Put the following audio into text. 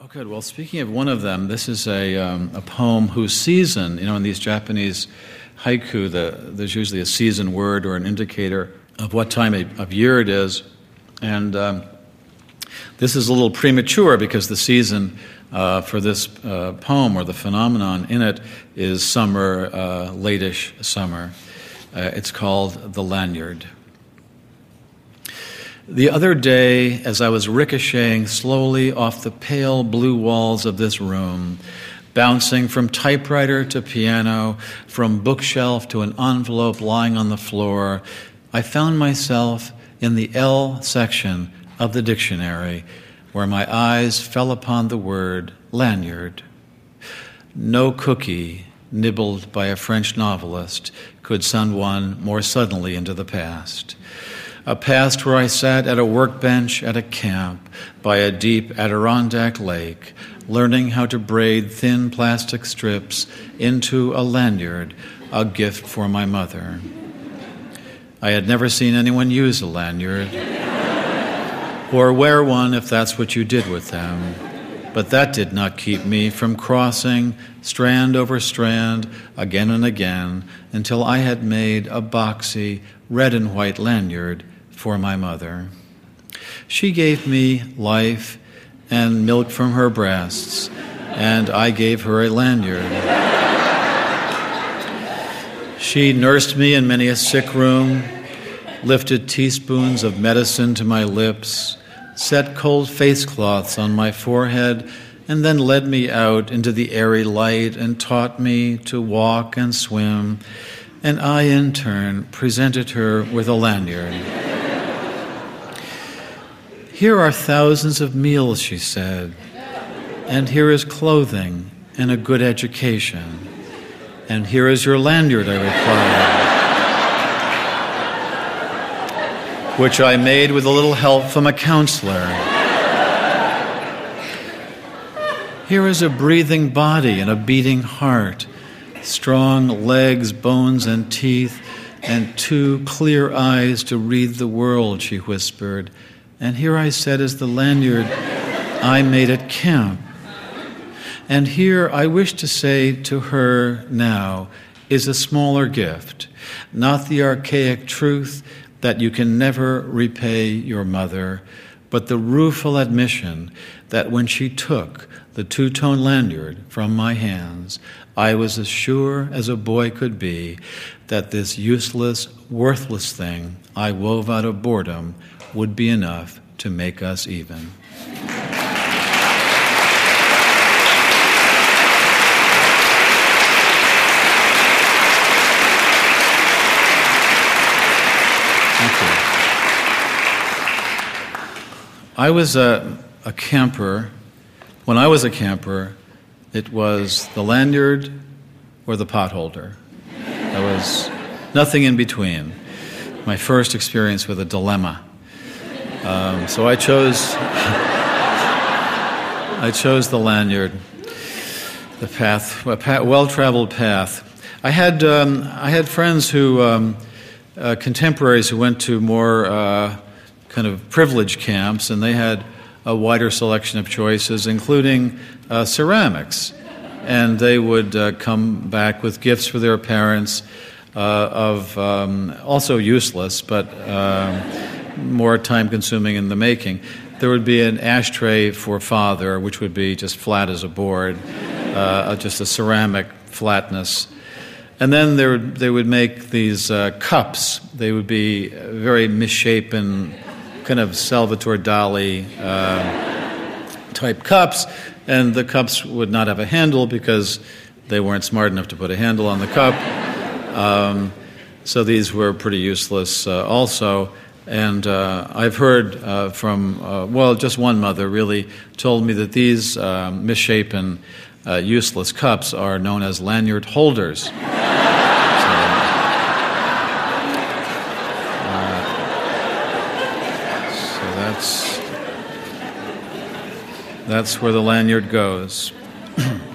Oh, good. Well, speaking of one of them, this is a poem whose season, in these Japanese haiku, there's usually a season word or an indicator of what time of year it is. And this is a little premature because the season for this poem or the phenomenon in it is summer, late-ish summer. It's called The Lanyard. The other day, as I was ricocheting slowly off the pale blue walls of this room, bouncing from typewriter to piano, from bookshelf to an envelope lying on the floor, I found myself in the L section of the dictionary, where my eyes fell upon the word lanyard. No cookie nibbled by a French novelist could send one more suddenly into the past. A past where I sat at a workbench at a camp by a deep Adirondack lake, learning how to braid thin plastic strips into a lanyard, a gift for my mother. I had never seen anyone use a lanyard, or wear one if that's what you did with them. But that did not keep me from crossing strand over strand again and again until I had made a boxy red and white lanyard for my mother. She gave me life and milk from her breasts, and I gave her a lanyard. She nursed me in many a sick room, lifted teaspoons of medicine to my lips, set cold face cloths on my forehead, and then led me out into the airy light and taught me to walk and swim, and I, in turn, presented her with a lanyard. Here are thousands of meals, she said, and here is clothing and a good education. And here is your lanyard, I replied, which I made with a little help from a counselor. Here is a breathing body and a beating heart, strong legs, bones, and teeth, and two clear eyes to read the world, she whispered. And here I said is the lanyard I made at camp. And here I wish to say to her now is a smaller gift, not the archaic truth that you can never repay your mother, but the rueful admission that when she took the two-tone lanyard from my hands, I was as sure as a boy could be that this useless, worthless thing I wove out of boredom would be enough to make us even. I was a camper. When I was a camper, it was the lanyard or the potholder. There was nothing in between. My first experience with a dilemma. So I chose the lanyard, the path, well-traveled path. I had friends who, contemporaries who went to more kind of privileged camps, and they had a wider selection of choices, including ceramics. And they would come back with gifts for their parents of also useless, but more time-consuming in the making. There would be an ashtray for father, which would be just flat as a board, just a ceramic flatness. And then they would make these cups. They would be very misshapen, kind of Salvatore Dali type cups, and the cups would not have a handle because they weren't smart enough to put a handle on the cup. So these were pretty useless also. And I've heard from, just one mother really told me that these misshapen, useless cups are known as lanyard holders. That's where the lanyard goes.